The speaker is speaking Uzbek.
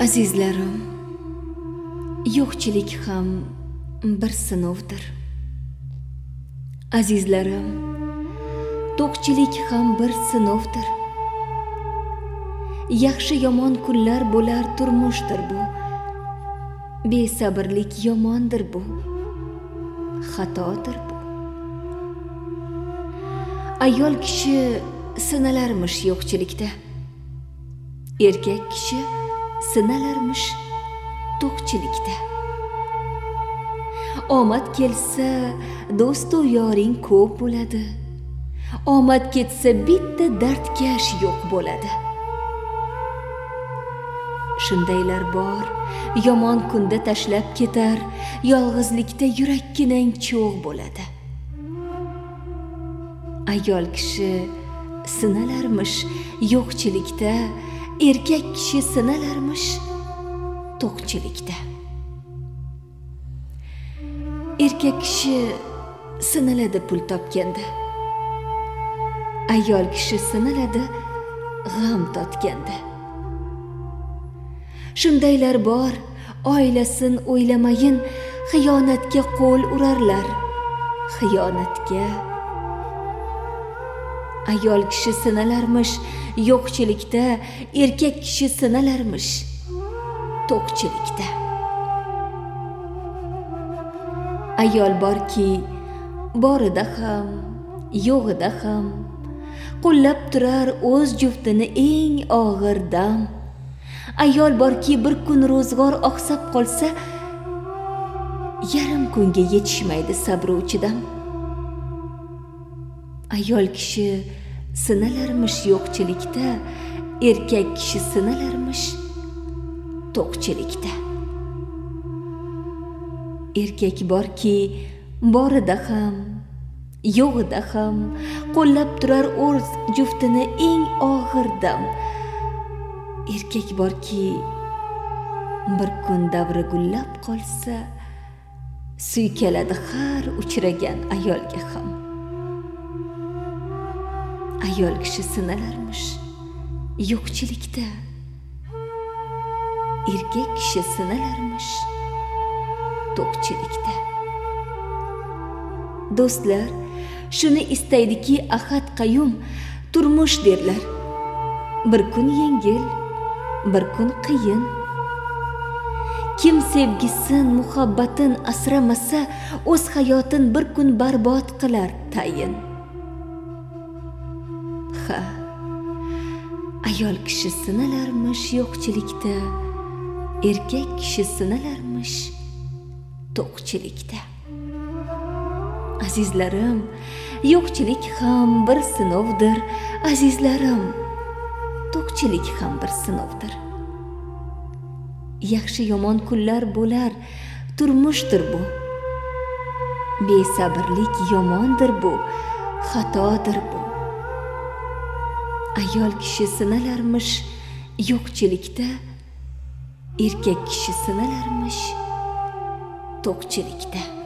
Azizlarim, yo'qchilik ham bir sinovdir. Azizlarim, to'qchilik ham bir sinovdir. Yaxshi yomon kunlar bo'lar, turmushdir bu. Besabrlik yomondir bu. Xatodir bu. Ayol kishi sinalarmish yo'qchilikda. Erkak kishi sinalarmish to'qchilikda. Omad kelsa, do'stu yoring ko'p bo'ladi. Omad ketsa, bitta dardkash yo'q bo'ladi. Shundaylar bor, yomon kunda tashlab ketar, yolg'izlikda yurakkinang cho'g' bo'ladi. Ayol kishi sinalarmish yo'qchilikda, erkak kishi sinalarmish to'qchilikda. Erkak kishi sinaladi pul topganda. Ayol kishi sinaladi g'am totganda. Shundaylar bor, oilasin o'ylamayin, xiyonatga qo'l urarlar. Xiyonatga. Ayol kishi sinalarmish yo'qchilikda, erkak kishi sinalarmish to'qchilikda. Ayol borki, borida ham, yo'g'ida ham qo'llab turar o'z juftini eng og'ir dam. Ayol borki, bir kun ro'zg'or oqsab qolsa, yarim kunga yetishmaydi sabri uchidam. Ayol kishi sinalarmish yo'qchilikda, erkak kishi sinalarmish to'qchilikda. Erkak borki, borida ham, yo'g'ida ham qo'llab turar o'z juftini eng og'ir dam. Erkak borki, bir kun davri gullab qolsa, suykaladi har uchragan ayolga ham. Ayol kishi sinalarmish yo'qchilikda, erkak kishi sinalarmish to'qchilikda. Do'stlar, shuni istaydiki Ahad Qayyum turmush derlar. Bir kun yengil, bir kun qiyin. Kim sevgisin, muhabbatin asramasa, o'z hayotin bir kun barbod qilar tayin. Ha, ayol kishi sinalarmish yo'qchilikda, erkak kishi sinalarmish to'qchilikda. Azizlarim, yo'qchilik ham bir sinovdir. Azizlarim, to'qchilik ham bir sinovdir. Yaxshi yomon kunlar bo'lar, turmushdir bu. Besabrlik yomondir bu, xatodir bu. Ayol kishi sinalarmish yo'qchilikda, erkak kishi sinalarmish to'qchilikda.